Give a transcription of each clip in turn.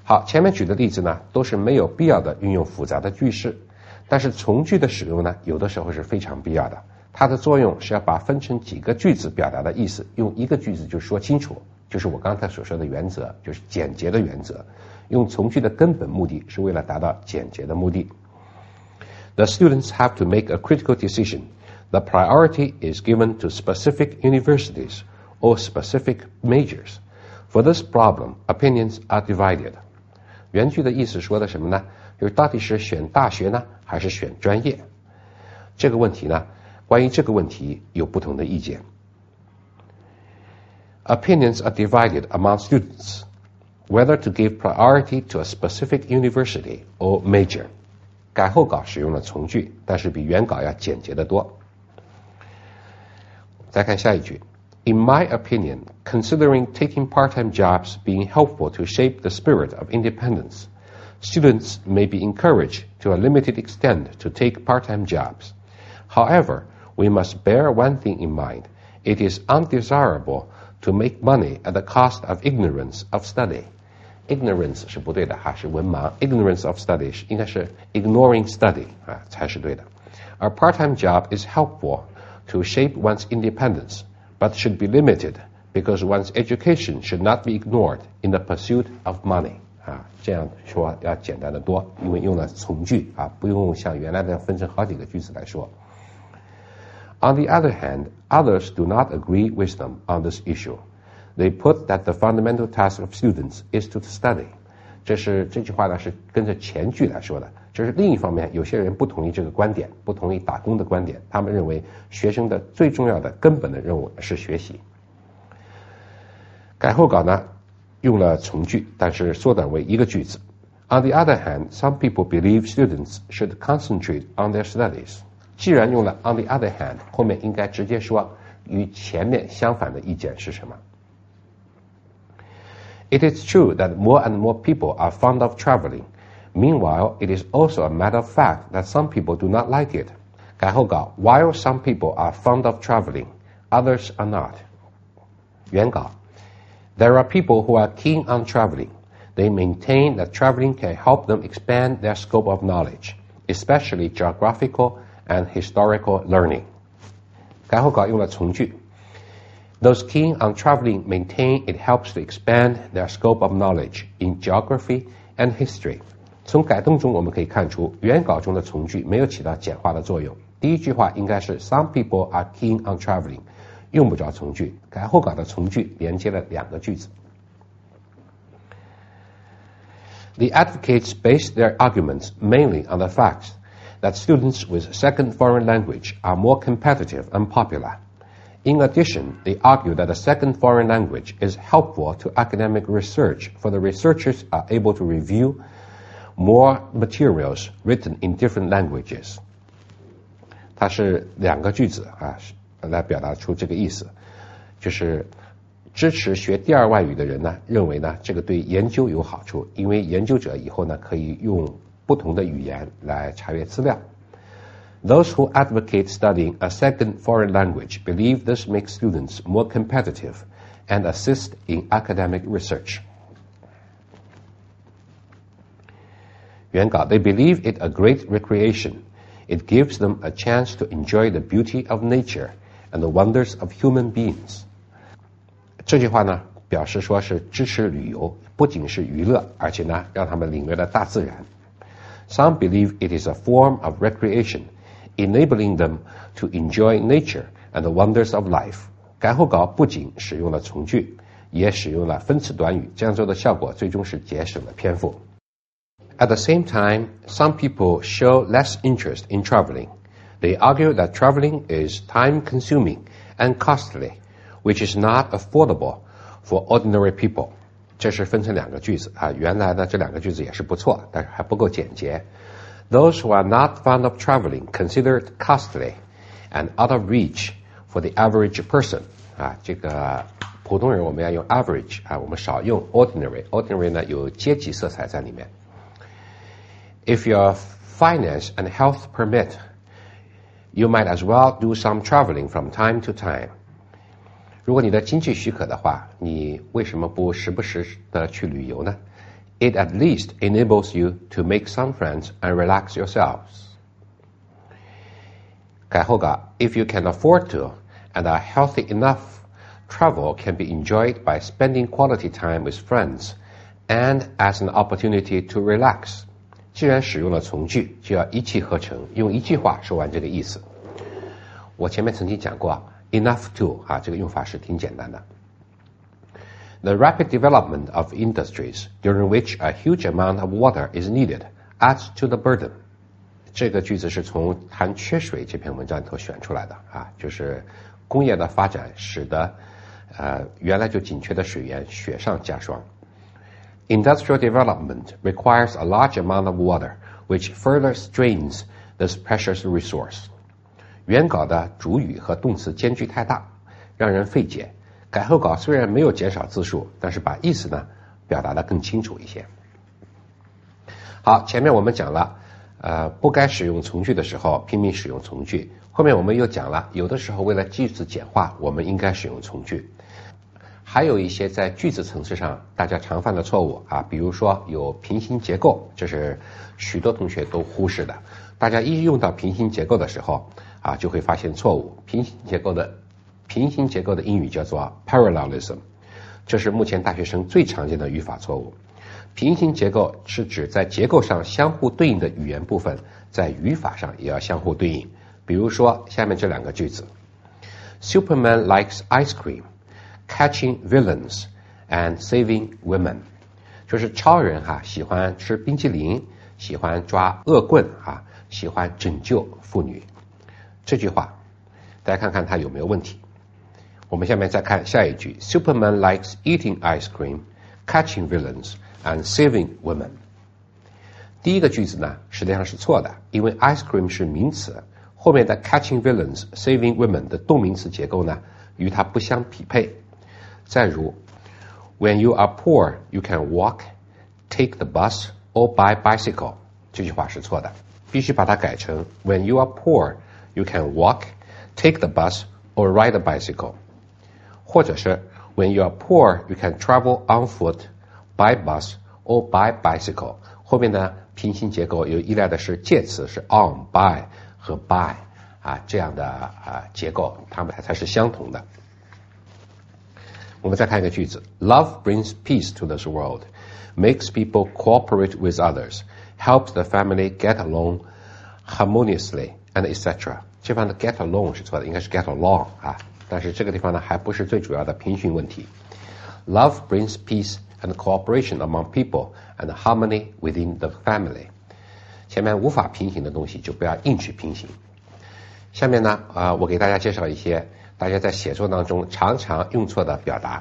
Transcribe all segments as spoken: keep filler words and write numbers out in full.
好，前面举的例子呢，都是没有必要的运用复杂的句式，但是从句的使用呢，有的时候是非常必要的。它的作用是要把分成几个句子表达的意思，用一个句子就说清楚，就是我刚才所说的原则，就是简洁的原则。用从句的根本目的是为了达到简洁的目的。The students have to make a critical decision. The priority is given to specific universities or specific majors. For this problem, opinions are divided. 原句的意思说的什么呢？就是到底是选大学呢，还是选专业？这个问题呢，关于这个问题有不同的意见。Opinions are divided among students, whether to give priority to a specific university or major. 改后稿使用了从句，但是比原稿要简洁得多。再看下一句。In my opinion, considering taking part-time jobs being helpful to shape the spirit of independence, students may be encouraged to a limited extent to take part-time jobs. However, we must bear one thing in mind. It is undesirable to make money at the cost of ignorance of study. Ignorance 是不对的哈，是文盲。Ignorance of study 应该是 ignoring study 啊，才是对的。A part-time job is helpful to shape one's independence.But should be limited because one's education should not be ignored in the pursuit of money. 啊，这样说要简单得多，因为用了从句啊，不用像原来的分成好几个句子来说。On the other hand, others do not agree with them on this issue. They put that the fundamental task of students is to study. 这是这句话呢是跟着前句来说的。这是另一方面，有些人不同意这个观点，不同意打工的观点，他们认为学生的最重要的根本的任务是学习。改后稿呢用了从句，但是缩短为一个句子。On the other hand, some people believe students should concentrate on their studies. 既然用了 on the other hand， 后面应该直接说与前面相反的意见是什么。It is true that more and more people are fond of traveling.Meanwhile, it is also a matter of fact that some people do not like it. 改后稿 While some people are fond of traveling, others are not. 原稿 There are people who are keen on traveling. They maintain that traveling can help them expand their scope of knowledge, especially geographical and historical learning. 改后稿用了从句 Those keen on traveling maintain it helps to expand their scope of knowledge in geography and history.从改动中我们可以看出，原稿中的从句没有起到简化的作用。第一句话应该是 Some people are keen on traveling， 用不着从句。改后稿的从句连接了两个句子。The advocates base their arguments mainly on the fact that students with second foreign language are more competitive and popular. In addition, they argue that a second foreign language is helpful to academic research, for the researchers are able to review more materials written in different languages. 它是两个句子啊，来表达出这个意思，就是支持学第二外语的人呢，认为呢这个对研究有好处，因为研究者以后呢可以用不同的语言来查阅资料。Those who advocate studying a second foreign language believe this makes students more competitive and assist in academic research. 原稿 They believe it a great recreation. It gives them a chance to enjoy the beauty of nature and the wonders of human beings. 这句话呢，表示说是支持旅游，不仅是娱乐，而且呢，让他们领略了大自然。Some believe it is a form of recreation, enabling them to enjoy nature and the wonders of life. 改后稿不仅使用了从句，也使用了分词短语，这样做的效果最终是节省了篇幅。At the same time, some people show less interest in traveling. They argue that traveling is time-consuming and costly, which is not affordable for ordinary people. 这是分成两个句子啊，原来呢这两个句子也是不错，但是还不够简洁。Those who are not fond of traveling consider it costly and out of reach for the average person. 啊，这个普通人我们要用 average 啊，我们少用 ordinary。ordinary 呢有阶级色彩在里面。If your finance and health permit, you might as well do some traveling from time to time. 如果你的经济许可的话，你为什么不时不时的去旅游呢？ It at least enables you to make some friends and relax yourselves. 改后稿 If you can afford to and are healthy enough, travel can be enjoyed by spending quality time with friends and as an opportunity to relax. 既然使用了从句，就要一气呵成，用一句话说完这个意思。我前面曾经讲过 enough to 啊，这个用法是挺简单的。The rapid development of industries during which a huge amount of water is needed adds to the burden. 这个句子是从谈缺水这篇文章里头选出来的啊，就是工业的发展使得呃原来就紧缺的水源雪上加霜。Industrial development requires a large amount of water, which further strains this precious resource. 原稿的主语和动词间距太大，让人费解。改后稿虽然没有减少字数，但是把意思呢表达得更清楚一些。好，前面我们讲了，呃，不该使用从句的时候拼命使用从句。后面我们又讲了，有的时候为了句子简化，我们应该使用从句。还有一些在句子层次上大家常犯的错误啊，比如说有平行结构，这是许多同学都忽视的。大家一用到平行结构的时候啊，就会发现错误。平行结构的平行结构的英语叫做 parallelism， 这是目前大学生最常见的语法错误。平行结构是指在结构上相互对应的语言部分，在语法上也要相互对应。比如说下面这两个句子 Superman likes ice cream, catching villains and saving women. 就是超人哈、啊、喜欢吃冰淇淋，喜欢抓恶棍啊，喜欢拯救妇女。这句话大家看看它有没有问题。我们下面再看下一句 Superman likes eating ice cream, catching villains and saving women. 第一个句子呢实际上是错的，因为 ice cream 是名词，后面的 catching villains, saving women 的动名词结构呢与它不相匹配。再如 When you are poor, you can walk, take the bus or buy bicycle. 这句话是错的，必须把它改成 When you are poor, you can walk, take the bus or ride a bicycle. 或者是 When you are poor, you can travel on foot, by bus or by bicycle. 后面的平行结构有依赖的是介词，是 on, by 和 by 啊这样的啊结构，它们才是相同的。我们再看一个句子 Love brings peace to this world, makes people cooperate with others, helps the family get along harmoniously, and et cetera. 这方的 get along 是错的，应该是 get along 啊，但是这个地方呢还不是最主要的平行问题。Love brings peace and cooperation among people and harmony within the family. 前面无法平行的东西就不要硬去平行。下面呢啊、呃，我给大家介绍一些大家在写作当中常常用错的表达。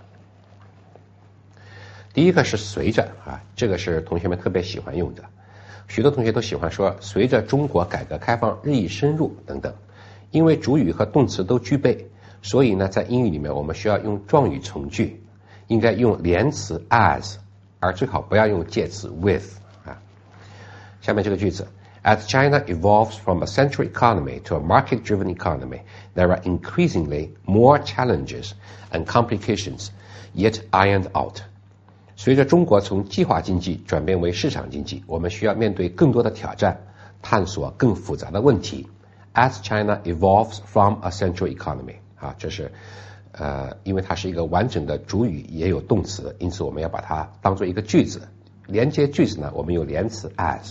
第一个是随着啊，这个是同学们特别喜欢用的，许多同学都喜欢说随着中国改革开放日益深入等等。因为主语和动词都具备，所以呢在英语里面我们需要用状语从句，应该用连词 as， 而最好不要用介词 with 啊。下面这个句子As China evolves from a central economy to a market-driven economy, there are increasingly more challenges and complications yet ironed out. 随着中国从计划经济转变为市场经济，我们需要面对更多的挑战，探索更复杂的问题。As China evolves from a central economy, 啊，这是呃，因为它是一个完整的主语，也有动词，因此我们要把它当做一个句子。连接句子呢，我们有连词 as。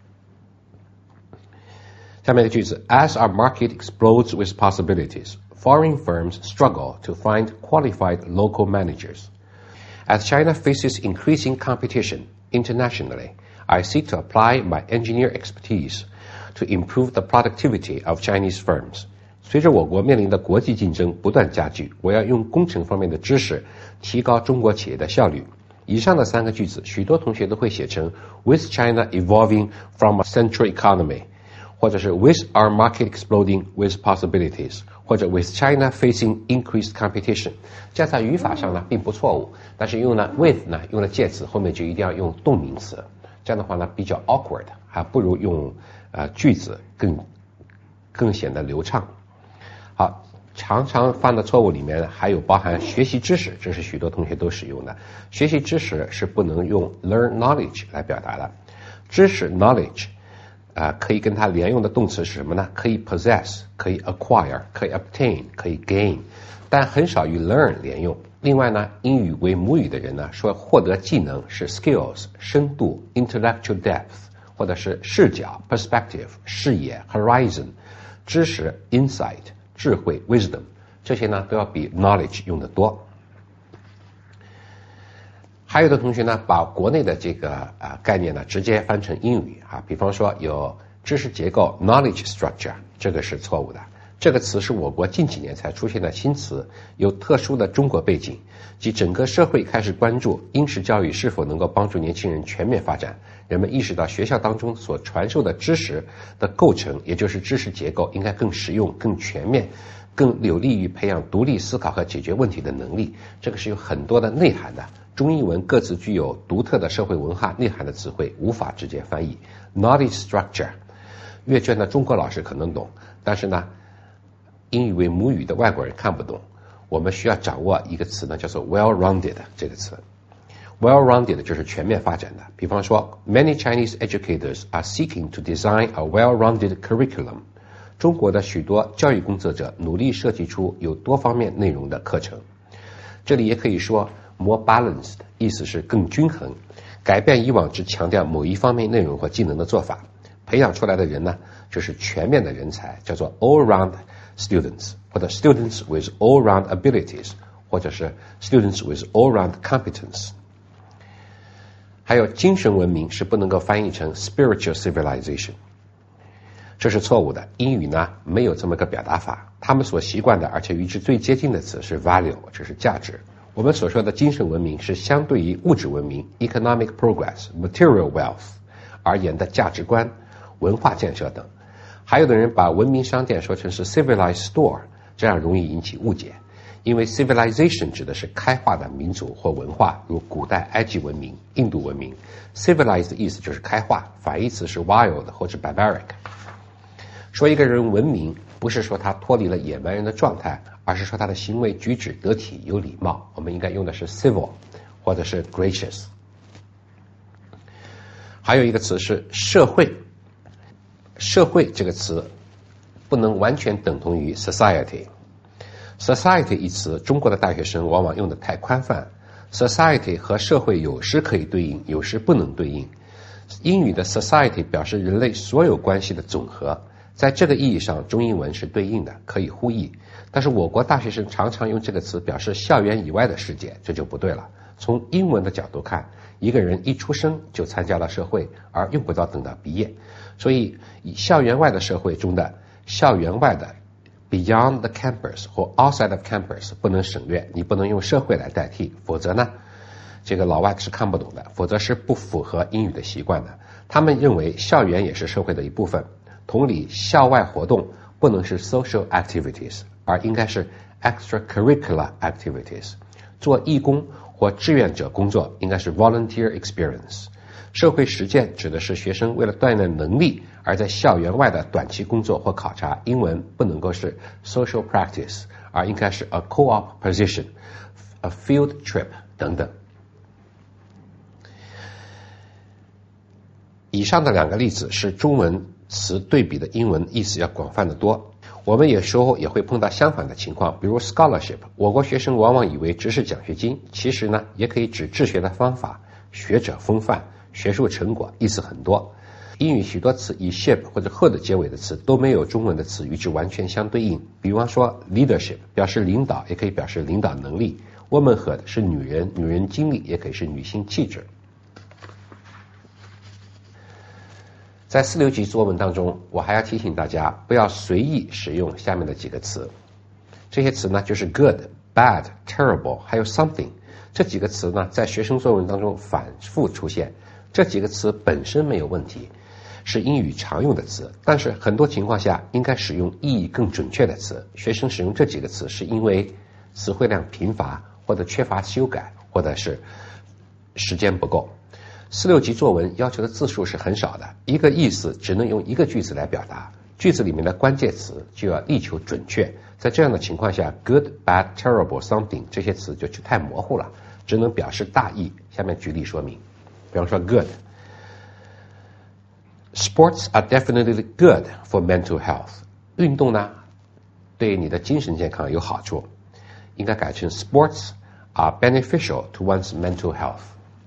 下面的句子 As our market explodes with possibilities, foreign firms struggle to find qualified local managers. As China faces increasing competition internationally, I seek to apply my engineer expertise to improve the productivity of Chinese firms. 随着我国面临的国际竞争不断加剧，我要用工程方面的知识提高中国企业的效率。以上的三个句子，许多同学都会写成 With China evolving from a central economy，或者是 with our market exploding with possibilities， 或者 with China facing increased competition。 这样在语法上呢并不错误，但是用了 with 呢用了介词，后面就一定要用动名词，这样的话呢比较 awkward， 还不如用呃句子更更显得流畅。好， 常常犯的错误里面还有包含学习知识，这是许多同学都使用的。学习知识是不能用 learn knowledge 来表达的。知识 knowledge 啊、呃，可以跟它连用的动词是什么呢？可以 possess， 可以 acquire， 可以 obtain， 可以 gain， 但很少与 learn 连用。另外呢，英语为母语的人呢，说获得技能是 skills， 深度 intellectual depth， 或者是视角 perspective， 视野 horizon， 知识 insight， 智慧 wisdom， 这些呢都要比 knowledge 用得多。还有的同学呢，把国内的这个啊、呃、概念呢直接翻成英语啊，比方说有知识结构 knowledge structure， 这个是错误的。这个词是我国近几年才出现的新词，有特殊的中国背景，即整个社会开始关注应试教育是否能够帮助年轻人全面发展，人们意识到学校当中所传授的知识的构成，也就是知识结构应该更实用、更全面，更有利于培养独立思考和解决问题的能力。这个是有很多的内涵的，中英文各自具有独特的社会文化内涵的词汇无法直接翻译。 Knowledge structure 阅卷的中国老师可能懂，但是呢英语为母语的外国人看不懂。我们需要掌握一个词呢，叫做 well-rounded 这个词。well-rounded 就是全面发展的。比方说 many Chinese educators are seeking to design a well-rounded curriculum。 中国的许多教育工作者努力设计出有多方面内容的课程。这里也可以说 more balanced， 意思是更均衡，改变以往只强调某一方面内容或技能的做法，培养出来的人呢就是全面的人才，叫做 all-round students， 或者 students with all-round abilities， 或者是 students with all-round competence。 还有精神文明是不能够翻译成 spiritual civilization， 这是错误的。英语呢没有这么个表达法，他们所习惯的而且与之最接近的词是 value， 这是价值。我们所说的精神文明是相对于物质文明 economic progress material wealth 而言的价值观、文化建设等。还有的人把文明商店说成是 civilized store， 这样容易引起误解，因为 civilization 指的是开化的民族或文化，如古代埃及文明、印度文明。 civilized 的意思就是开化，反义词是 wild 或者 barbaric。 说一个人文明，不是说他脱离了野蛮人的状态，而是说他的行为举止得体有礼貌，我们应该用的是 civil 或者是 gracious。 还有一个词是社会，社会这个词不能完全等同于 society。 society 一词中国的大学生往往用得太宽泛， society 和社会有时可以对应，有时不能对应。英语的 society 表示人类所有关系的总和，在这个意义上中英文是对应的，可以互译。但是我国大学生常常用这个词表示校园以外的世界，这就不对了。从英文的角度看，一个人一出生就参加了社会，而用不着等到毕业。所以以校园外的社会中的校园外的 beyond the campus 或 outside of campus 不能省略，你不能用社会来代替，否则呢这个老外是看不懂的，否则是不符合英语的习惯的。他们认为校园也是社会的一部分，同理校外活动不能是 social activities， 而应该是 extracurricular activities。 做义工或志愿者工作应该是 volunteer experience。 社会实践指的是学生为了锻炼能力而在校园外的短期工作或考察，英文不能够是 social practice， 而应该是 a co-op position， a field trip 等等。以上的两个例子是中文词对比的英文意思要广泛得多。我们有时候也会碰到相反的情况，比如 scholarship， 我国学生往往以为只是奖学金，其实呢也可以指治学的方法、学者风范、学术成果，意思很多。英语许多词以 ship 或者 hood 结尾的词都没有中文的词与之完全相对应。比方说 leadership 表示领导，也可以表示领导能力。womanhood 是女人，女人经历，也可以是女性气质。在四六级作文当中，我还要提醒大家不要随意使用下面的几个词。这些词呢就是 good、bad、terrible 还有 something。 这几个词呢在学生作文当中反复出现，这几个词本身没有问题，是英语常用的词，但是很多情况下应该使用意义更准确的词。学生使用这几个词是因为词汇量贫乏，或者缺乏修改，或者是时间不够。四六级作文要求的字数是很少的，一个意思只能用一个句子来表达，句子里面的关键词就要力求准确， 在这样的情况下 good, bad, terrible, something 这些词就太模糊了，只能表示大意。下面举例说明。比方说 good, sports are definitely good for mental health. 运动呢对你的精神健康有好处，应该改成 sports are beneficial to one's mental health.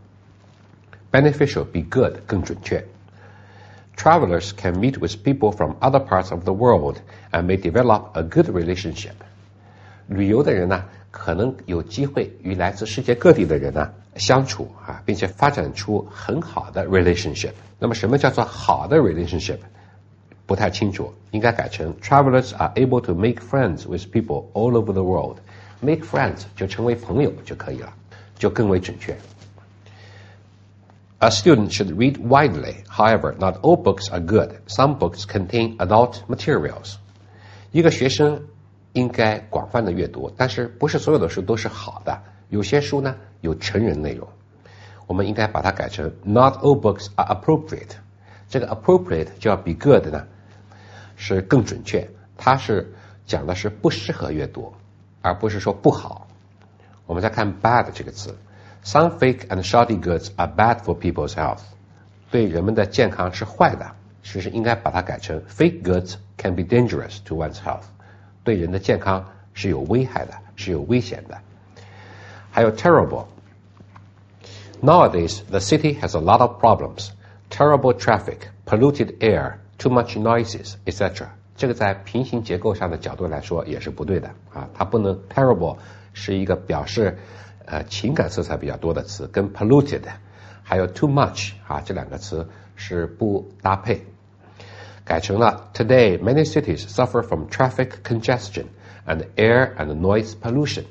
Beneficial 比 good 更准确。Travelers can meet with people from other parts of the world and may develop a good relationship. 旅游的人呢，可能有机会与来自世界各地的人呢相处啊，并且发展出很好的 relationship。那么什么叫做好的 relationship？ 不太清楚，应该改成 Travelers are able to make friends with people all over the world. Make friends 就成为朋友就可以了，就更为准确。A student should read widely. However, not all books are good. Some books contain adult materials. 一个学生应该广泛的阅读，但是不是所有的书都是好的，有些书呢有成人内容。我们应该把它改成 Not all books are appropriate. 这个 appropriate 就要比 good 呢是更准确，它是讲的是不适合阅读，而不是说不好。我们再看 bad 这个词。Some fake and shoddy goods are bad for people's health. 对人们的健康是坏的，其实应该把它改成 Fake goods can be dangerous to one's health. 对人的健康是有危害的，是有危险的。还有 terrible. Nowadays, the city has a lot of problems. Terrible traffic, polluted air, too much noises, et cetera. 这个在平行结构上的角度来说也是不对的啊，它不能 terrible 是一个表示呃，情感色彩比较多的词，跟 polluted 还有 too much 啊这两个词是不搭配，改成了 Today many cities suffer from traffic congestion and air and noise pollution.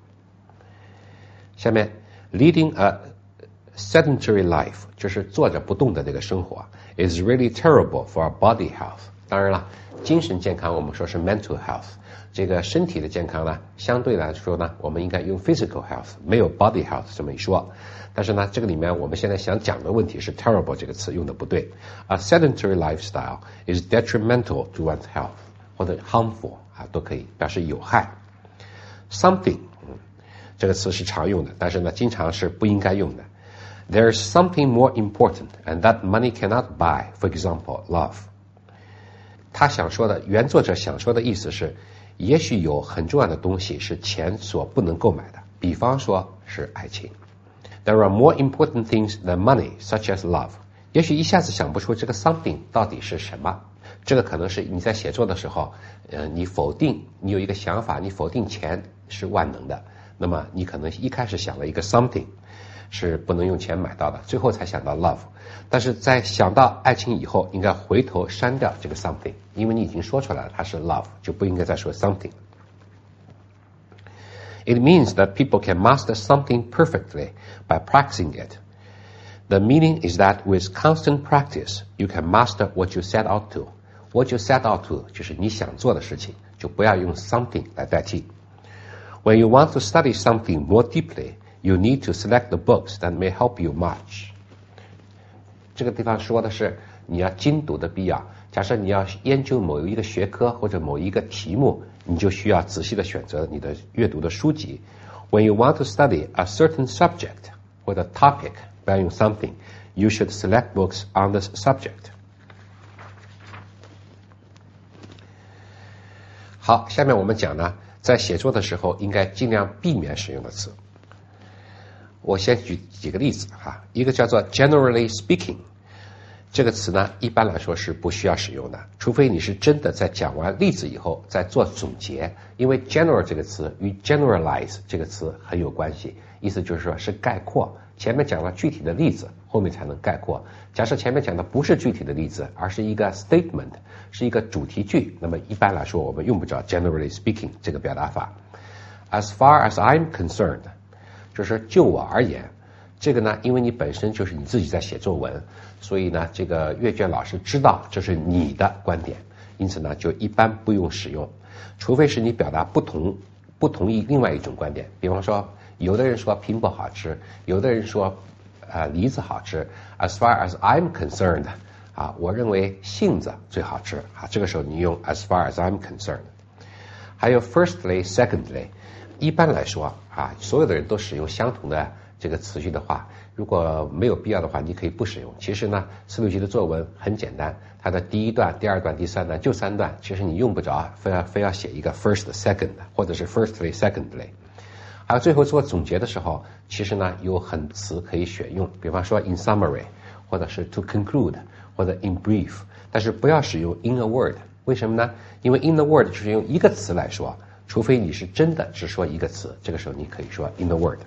下面 leading a sedentary life 就是坐着不动的这个生活 is really terrible for our body health. 当然了，精神健康我们说是 mental health。这个身体的健康呢，相对来说呢，我们应该用 physical health， 没有 body health 这么一说。但是呢，这个里面我们现在想讲的问题是 terrible 这个词用的不对。A sedentary lifestyle is detrimental to one's health， 或者 harmful 啊都可以表示有害。Something， 嗯，这个词是常用的，但是呢，经常是不应该用的。There's something more important and that money cannot buy. For example, love. 他想说的，原作者想说的意思是，也许有很重要的东西是钱所不能购买的，比方说是爱情。There are more important things than money, such as love. 也许一下子想不出这个 something 到底是什么，这个可能是你在写作的时候，呃，你否定，你有一个想法，你否定钱是万能的，那么你可能一开始想了一个 something 是不能用钱买到的，最后才想到 love。但是在想到爱情以后，应该回头删掉这个 something， 因为你已经说出来了它是 love， 就不应该再说 something。 It means that people can master something perfectly by practicing it. The meaning is that with constant practice, you can master what you set out to. What you set out to 就是你想做的事情，就不要用 something 来代替。When you want to study something more deeply, you need to select the books that may help you much. 这个地方说的是你要精读的必要。假设你要研究某一个学科或者某一个题目，你就需要仔细的选择你的阅读的书籍。When you want to study a certain subject 或者 topic， 不要用 something， you should select books on this subject. 好，下面我们讲呢，在写作的时候应该尽量避免使用的词。我先举几个例子哈，一个叫做 generally speaking， 这个词呢一般来说是不需要使用的，除非你是真的在讲完例子以后再做总结，因为 general 这个词与 generalize 这个词很有关系，意思就是说是概括，前面讲了具体的例子，后面才能概括。假设前面讲的不是具体的例子，而是一个 statement， 是一个主题句，那么一般来说我们用不着 generally speaking 这个表达法。As far as I'm concerned，就是就我而言，这个呢，因为你本身就是你自己在写作文，所以呢，这个阅卷老师知道这是你的观点，因此呢，就一般不用使用，除非是你表达不同不同意另外一种观点。比方说，有的人说苹果好吃，有的人说，呃，梨子好吃。As far as I'm concerned， 啊，我认为杏子最好吃啊。这个时候你用 as far as I'm concerned。 还有 firstly, secondly。一般来说啊，所有的人都使用相同的这个词句的话，如果没有必要的话，你可以不使用。其实呢，四六级的作文很简单，它的第一段、第二段、第三段就三段，其实你用不着非要非要写一个 first, second 或者是 firstly, secondly。还有最后做总结的时候，其实呢有很多词可以选用，比方说 in summary， 或者是 to conclude， 或者 in brief， 但是不要使用 in a word。为什么呢？因为 in a word 就是用一个词来说，除非你是真的只说一个词，这个时候你可以说 in a word。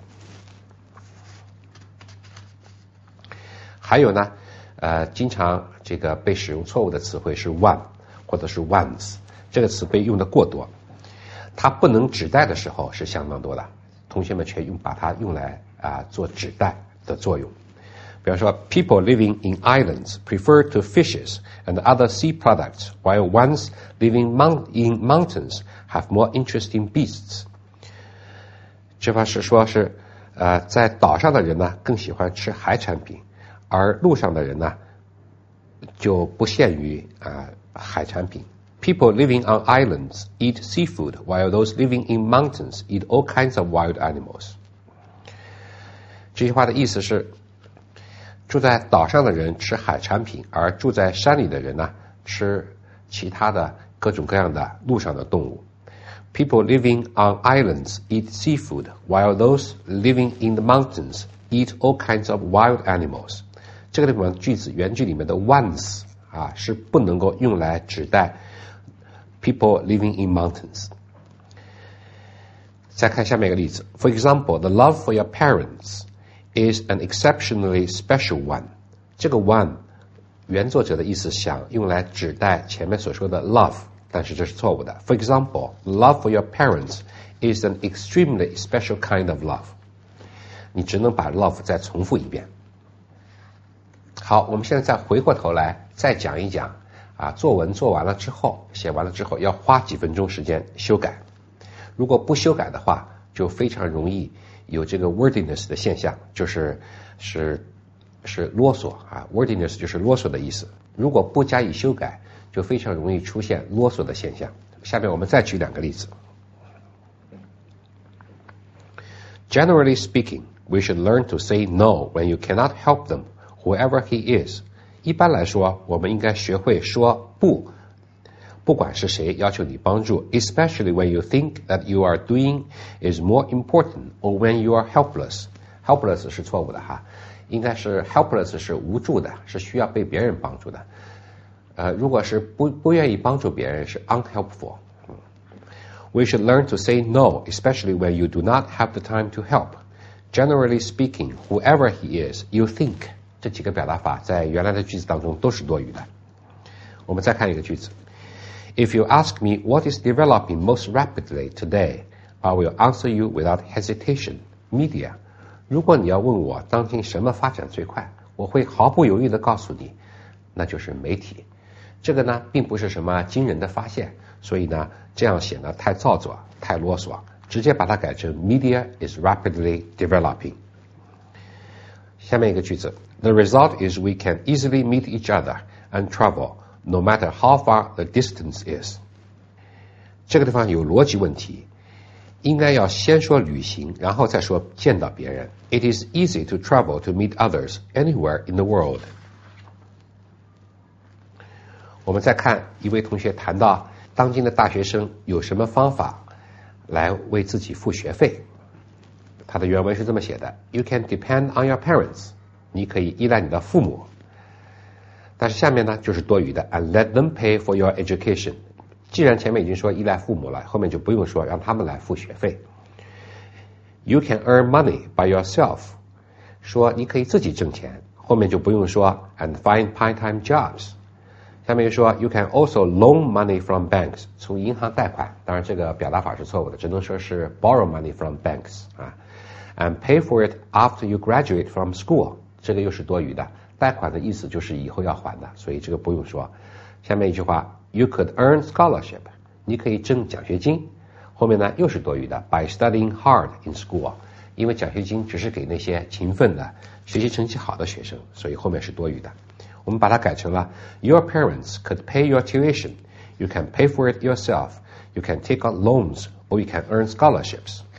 还有呢，呃，经常这个被使用错误的词汇是 one 或者是 once， 这个词被用的过多，它不能指代的时候是相当多的。同学们却用把它用来啊做指代的作用。比方说 people living in islands prefer to fishes and other sea products, while ones living mount, in mountains have more interesting beasts。 这话是说是呃在岛上的人呢更喜欢吃海产品，而陆上的人呢就不限于啊、呃、海产品。People living on islands eat seafood, while those living in mountains eat all kinds of wild animals. 这句话的意思是，住在岛上的人吃海产品，而住在山里的人呢，吃其他的各种各样的陆上的动物。People living on islands eat seafood, while those living in the mountains eat all kinds of wild animals. 这个地方句子原句里面的 once 啊是不能够用来指代people living in mountains。 再看下面一个例子 For example, the love for your parents is an exceptionally special one. 这个 one 原作者的意思想用来指代前面所说的 love， 但是这是错误的。 For example, love for your parents is an extremely special kind of love. 你只能把 love 再重复一遍。好，我们现在再回过头来再讲一讲啊，作文做完了之后，写完了之后要花几分钟时间修改。如果不修改的话，就非常容易有这个 wordiness 的现象，就是是是啰嗦啊 ，wordiness 就是啰嗦的意思。如果不加以修改，就非常容易出现啰嗦的现象。下面我们再举两个例子。Generally speaking, we should learn to say no when you cannot help them, whoever he is.一般来说，我们应该学会说不，不管是谁要求你帮助 especially when you think that you are doing is more important or when you are helpless. Helpless 是错误的哈，应该是 helpless 是无助的，是需要被别人帮助的。呃，如果是不不愿意帮助别人是 unhelpful。We should learn to say no, especially when you do not have the time to help. Generally speaking, whoever he is, you think.这几个表达法在原来的句子当中都是多余的。我们再看一个句子 If you ask me what is developing most rapidly today, I will answer you without hesitation. Media. 如果你要问我当今什么发展最快，我会毫不犹豫地告诉你，那就是媒体。这个呢并不是什么惊人的发现，所以呢这样写呢太造作太啰嗦，直接把它改成 Media is rapidly developing。下面一个句子 The result is we can easily meet each other and travel, no matter how far the distance is. 这个地方有逻辑问题，应该要先说旅行，然后再说见到别人。It is easy to travel to meet others anywhere in the world. 我们再看一位同学谈到当今的大学生有什么方法来为自己付学费。他的原文是这么写的 You can depend on your parents. 你可以依赖你的父母。但是下面呢就是多余的 And let them pay for your education. 既然前面已经说依赖父母了，后面就不用说让他们来付学费。You can earn money by yourself. 说你可以自己挣钱，后面就不用说 And find part-time jobs. 下面又说 You can also loan money from banks. 从银行贷款，当然这个表达法是错误的，只能说是 borrow money from banks 啊。And pay for it after you graduate from school. 这个又是多余的，贷款的意思就是以后要还的，所以这个不用说。下面一句话 You could earn scholarship. 你可以挣奖学金，后面呢又是多余的 By studying hard in school. 因为奖学金只是给那些勤奋的学习成绩好的学生，所以后面是多余的。我们把它改成了 Your parents could pay your tuition. You can pay for it yourself. You can take out loans or you can earn scholarships.